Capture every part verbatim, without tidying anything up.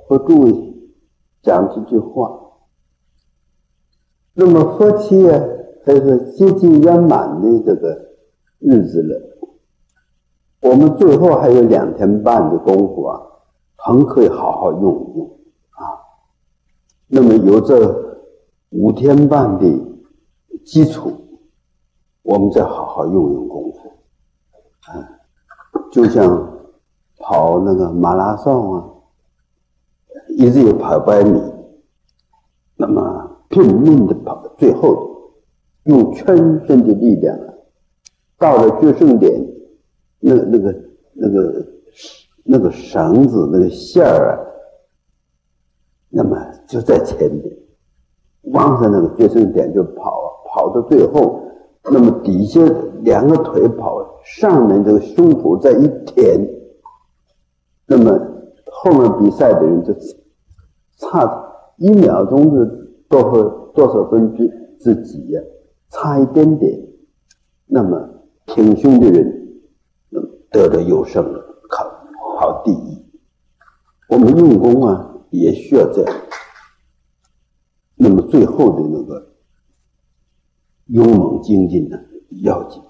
和诸位讲几句话。那么佛期啊，还是接近圆满的这个日子了。我们最后还有两天半的功夫啊，很可以好好用一用啊。那么有这五天半的基础，我们再好好用用功夫啊。就像跑那个马拉松啊，一直有跑百米，那么拼命的跑到最后，用全身的力量啊，到了决胜点，那那个那个那个绳子那个线儿啊，那么就在前面，往上那个决胜点就跑，跑到最后，那么底下两个腿跑，上面这个胸脯再一填，那么后面比赛的人就差一秒钟的多少多少分之之几呀、啊，差一点点，那么挺胸的人得了优胜了，考考第一。我们用功啊，也需要这样。那么最后的那个勇猛精进呢，要紧。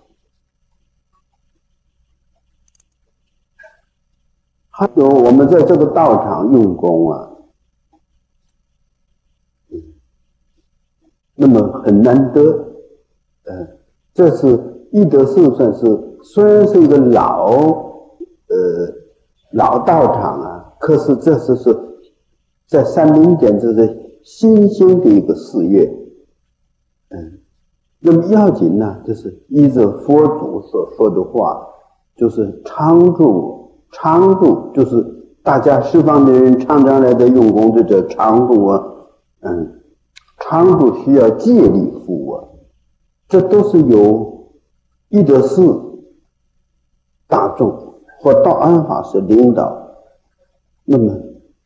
还有我们在这个道场用功啊，那么很难得，呃，这是义德寺算是虽然是一个老呃老道场啊，可是这是是在山林间这是新兴的一个事业，嗯，那么要紧呢，就是依着佛祖所说的话，就是常住，常住就是大家十方的人常常来的用功，这叫常住啊，嗯，常住需要戒力服啊，这都是由义德寺大众或道安法师领导，那么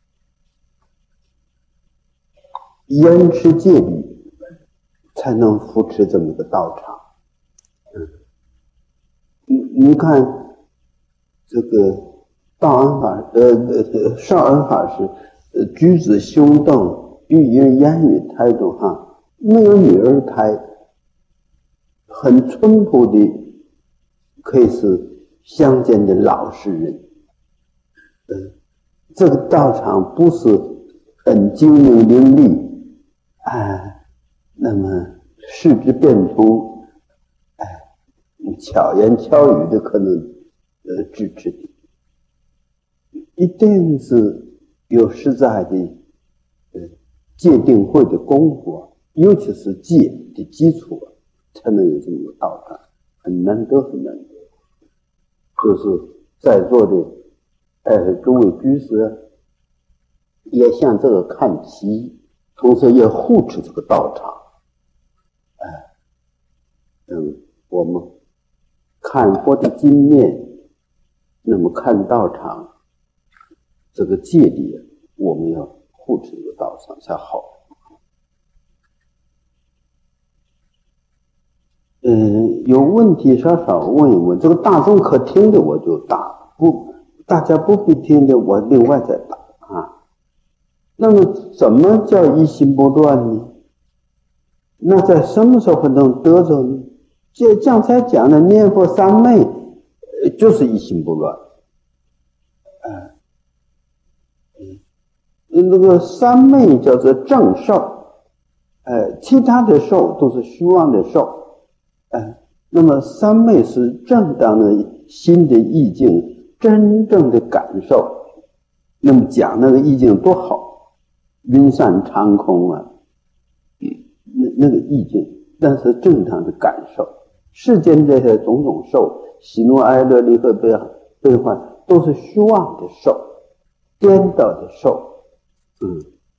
严持戒律，才能扶持这么个道场。嗯，你你看这个道安法呃呃少安法师，呃举止胸瞪，语言言语态度哈，没有女儿态，很淳朴的，可以是乡间的老实人。嗯，这个道场不是很精明伶俐。哎，那么四肢变通，哎，巧言巧语的可能呃支持的，一定是有实在的呃戒定慧的功夫啊，尤其是戒的基础啊，才能有这么个道场，很难得很难得。就是在座的呃诸位居士也向这个看齐。同时也护持这个道场，哎，嗯，我们看佛的经面，那么看道场这个戒律，我们要护持这个道场才好。嗯，有问题稍稍问一问，这个大众可听的我就答，不，大家不必听的我另外再答啊。那么怎么叫一心不乱呢？那在什么时候能得着呢？这刚才讲的念佛三昧就是一心不乱。哎，嗯，那个三昧叫做正受，哎，其他的受都是虚妄的受，哎，那么三昧是正当的心的意境，真正的感受。那么讲那个意境多好。云散长空啊，那那个意境，但是正常的感受，世间这些种种受，喜怒哀乐离合悲悲欢，都是虚妄的受，颠倒的受，嗯。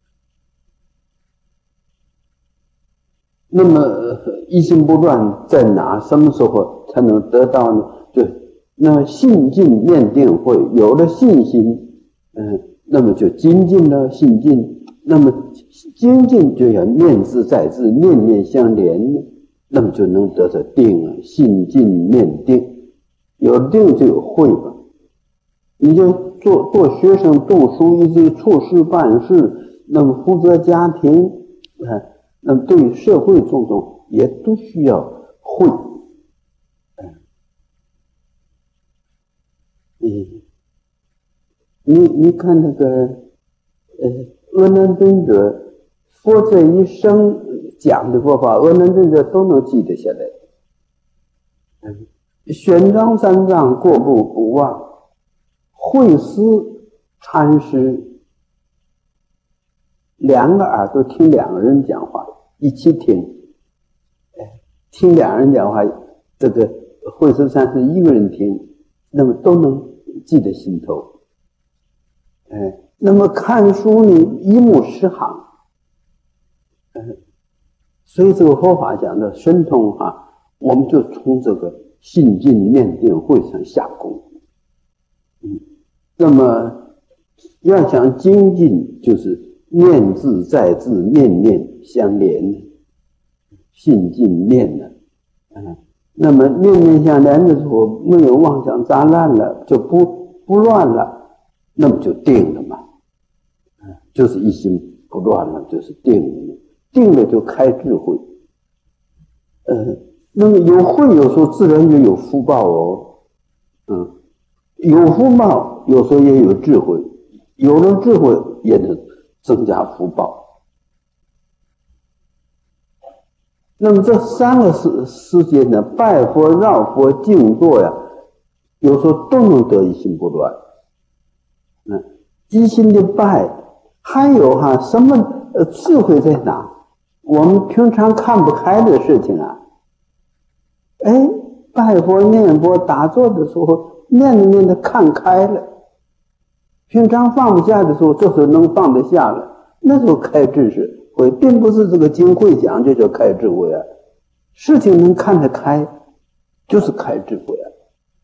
那么一心不乱在哪？什么时候才能得到呢？就那么信进念定慧，有了信心，嗯，那么就精进了信进。那么精进就要念字在字，念念相连，那么就能得到定啊，信进念定，有定就有慧嘛。 你就做做学生读书，以及处事办事，那么负责家庭，呃，那么对于社会种种也都需要会。嗯，你你看那个呃阿难尊者，佛这一生讲的佛法，阿难尊者都能记得下来。嗯，玄奘三藏过目不忘，慧思禅师两个耳朵听两个人讲话，一起听，哎，听两人讲话，这个慧思禅师一个人听，那么都能记得心头。哎，那么看书呢，一目十行。嗯，所以这个佛法讲的神通啊，我们就从这个心静念定会上下功。嗯，那么要想精进，就是念字在字，念念相连，心静念呢，嗯，那么念念相连的时候，没有妄想杂乱了，就不不乱了，那么就定了嘛，嗯，就是一心不乱了，就是定了，定了就开智慧。呃，那么有慧有时候自然就有福报哦，嗯，有福报有时候也有智慧，有了智慧也能增加福报。那么这三个时时间呢，拜佛、绕佛、静坐呀，有时候都能得一心不乱。嗯，一心的拜，还有哈什么呃智慧在哪？我们平常看不开的事情啊，哎，拜佛、念佛、打坐的时候，念着念着看开了。平常放不下的时候，这时候能放得下了，那时候开智智慧，并不是这个经会讲这叫开智慧啊。事情能看得开，就是开智慧啊。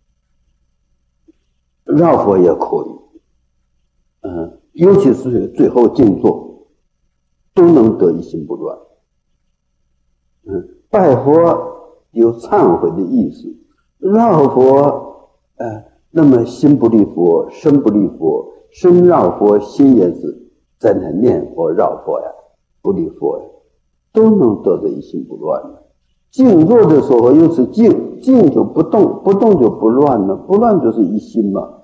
绕佛也可以，嗯，尤其是最后静坐，都能得一心不乱。嗯，拜佛有忏悔的意思，绕佛，呃，那么心不离佛，身不离佛，身绕佛，心也是在那念佛绕佛呀，不离佛呀，都能得到一心不乱的。静坐的时候又是静，静就不动，不动就不乱了，不乱就是一心嘛。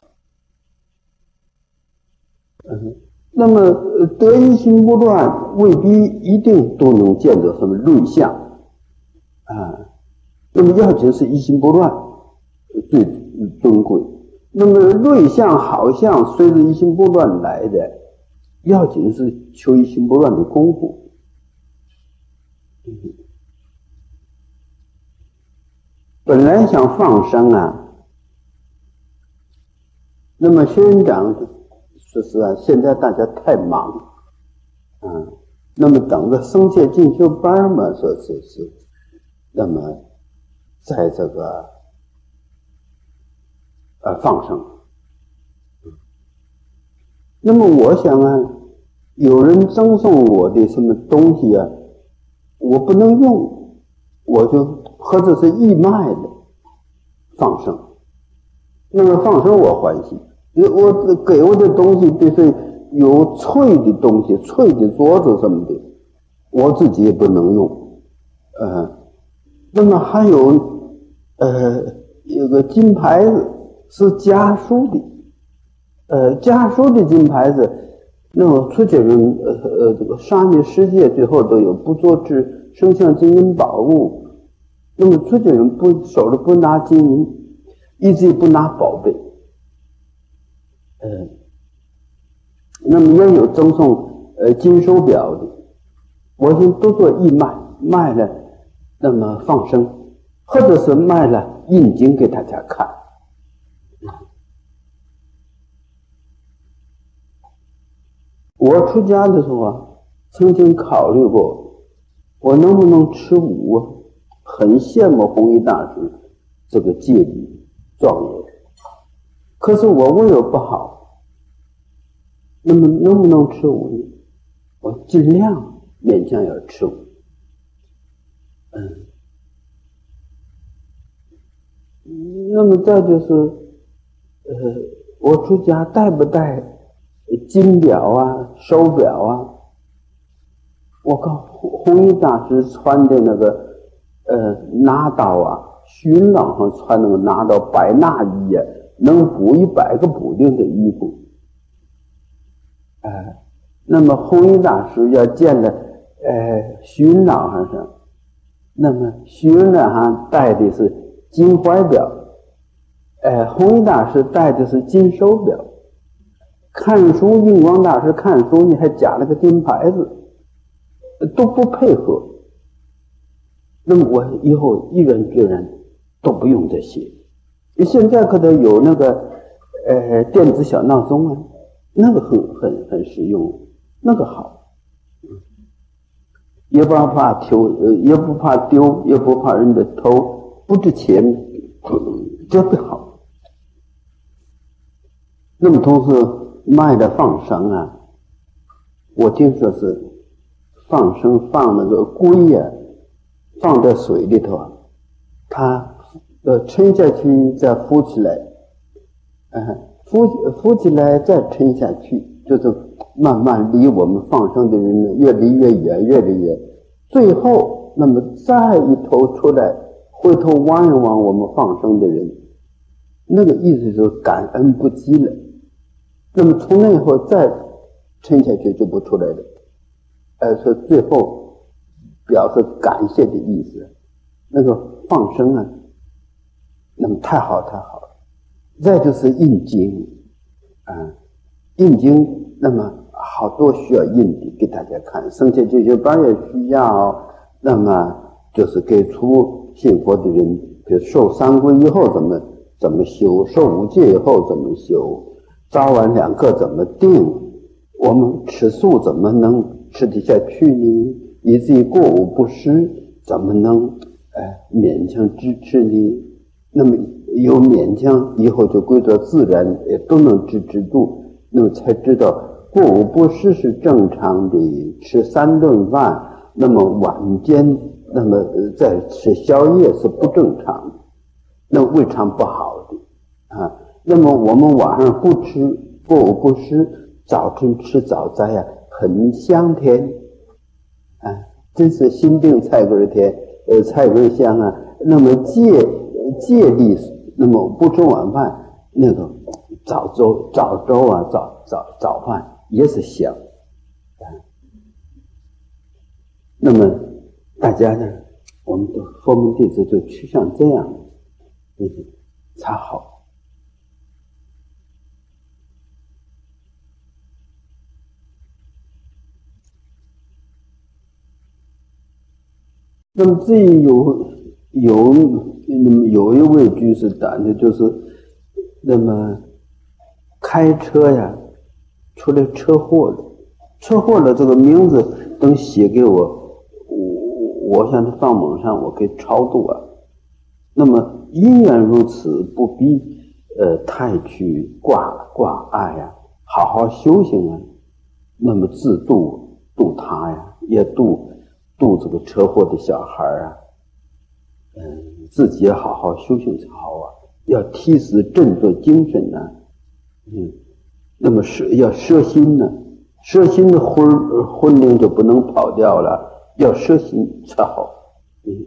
嗯，那么得一心不乱，未必一定都能见到什么瑞相啊。那么要紧是一心不乱最尊贵。那么瑞相好相随着一心不乱来的，要紧是求一心不乱的功夫。嗯，本来想放生啊，那么仙人掌说实话，现在大家太忙，嗯，那么等着僧戒进修班嘛，说是是，那么在这个呃放生，嗯，那么我想啊，有人赠送我的什么东西啊，我不能用，我就或者是义卖的放生，那么放生我欢喜。我给我的东西必须有脆的东西，脆的镯子什么的，我自己也不能用。呃，那么还有呃有个金牌子是家书的，呃家书的金牌子，那么出家人呃呃这个沙弥世界最后都有不做之生像金银宝物，那么出家人不手里不拿金银，一直不拿宝贝。呃，那么也有赠送呃金手表的，我先都做义卖，卖了那么放生，或者是卖了印经给大家看。我出家的时候啊，曾经考虑过，我能不能持五啊？很羡慕弘一大师这个戒律庄严，可是我胃有不好，那么能不能持五呢？我尽量勉强要持五。嗯，那么再就是，呃， 我出家带不带金表啊、手表啊？我靠，弘一大师穿的那个呃拿刀啊，虚云老上穿那个拿刀百衲衣啊，能补一百个补丁的衣服。哎、呃，那么弘一大师要见了呃虚云老和尚，那么虚云老和尚戴的是金怀表，呃弘一大师戴的是金手表。看书，印光大师看书你还加了个金牌子，都不配合。那么我以后毅然决然都不用这些。现在可得有那个呃电子小闹钟啊，那个很很很实用，那个好，也不怕丢，呃也不怕丢，也不怕人家偷，不值钱，这个好。那么同时卖的放生啊，我听说是放生放那个龟啊，放在水里头啊，它呃沉下去再浮起来，呃浮浮起来再沉下去，就是慢慢离我们放生的人越离越远，越离越远，最后那么再一头出来，回头望一望我们放生的人，那个意思就是感恩不积了。那么从那以后再沉下去就不出来了，而是最后表示感谢的意思。那个放生啊，那么太好太好了。再就是印经啊，印经那么好多需要印的给大家看，剩下这些班也需要，那么就是给出信佛的人，比如受三皈以后怎么怎么修，受五戒以后怎么修，早晚两个怎么定，我们吃素怎么能吃得下去呢？以至于过午不食怎么能呃勉强支持呢？那么有勉强以后就归到自然，也都能支持住，那么才知道过午不食是正常的，吃三顿饭，那么晚间那么再吃宵夜是不正常的，那胃肠不好的啊。那么我们晚上不吃过午不食，早晨吃早斋啊，很香甜啊，真是心定菜根甜，呃菜根香啊。那么戒戒律，那么不吃晚饭，那个早粥早粥啊早早早饭也是香啊。那么大家呢，我们的佛门弟子就趋向这样，嗯，才好。那么这有有那么有一位居士讲的就是，那么开车呀出了车祸了，车祸了这个名字等写给我，我我想放网上我可以超度啊。那么因缘如此，不必呃太去挂挂碍呀，好好修行啊。那么自度度他呀，也度。度这个车祸的小孩啊，嗯，自己也好好修行才好啊，要提死振作精神呢、啊，嗯，那么是要摄心呢、啊，摄心的魂魂灵就不能跑掉了，要摄心才好，嗯。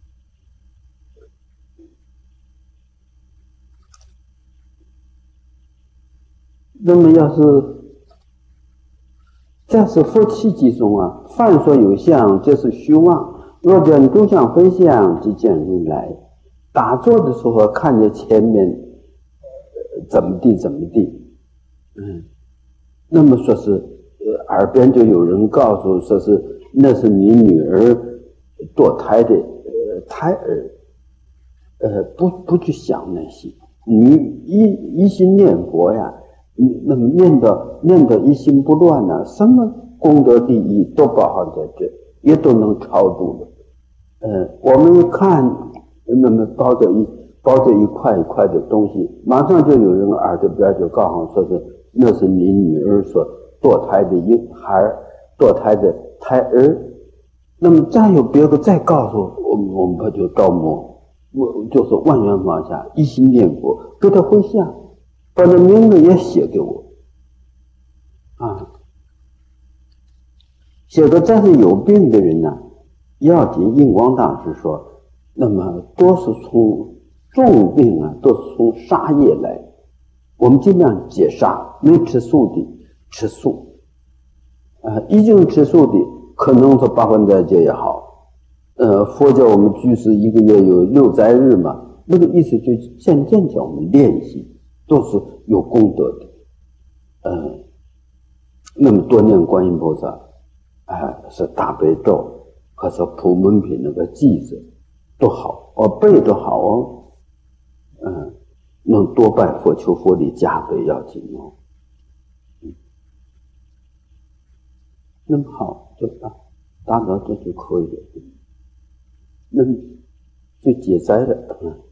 那么要是这是佛七即中啊，凡所有相，皆是虚妄。若见诸相非相，即见如来。打坐的时候，看见前面、呃、怎么地怎么地，嗯，那么说是，呃，耳边就有人告诉说是那是你女儿堕胎的呃胎儿，呃，不不去想那些，你一一心念佛呀。那么念的念的一心不乱呢、啊，什么功德利益都包含在这，也都能超度的。呃，我们一看，那么包着一包着一块一块的东西，马上就有人耳朵边就告诉我说是那是你女儿所堕胎的婴孩，堕胎的胎儿。那么再有别的再告诉我们，我们可就着魔，我就是万缘放下，一心念佛，给他回向。 把这名字也写给我啊。写个再是有病的人呢，要紧印光大师说，那么多是从重病啊，都是从杀业来。我们尽量戒杀，没吃素的吃素，呃，已经吃素的可能说八关斋戒也好，呃，佛教我们居士一个月有六斋日嘛，那个意思就渐渐叫我们练习，都是有功德的，呃，那么多念观音菩萨，哎、呃，是大悲咒，或是普门品那个偈子都好，哦，背都好哦，嗯、呃。能多拜佛求佛力加倍要紧哦。嗯，那么好，就达达到这就可以了。那么就解灾了。嗯。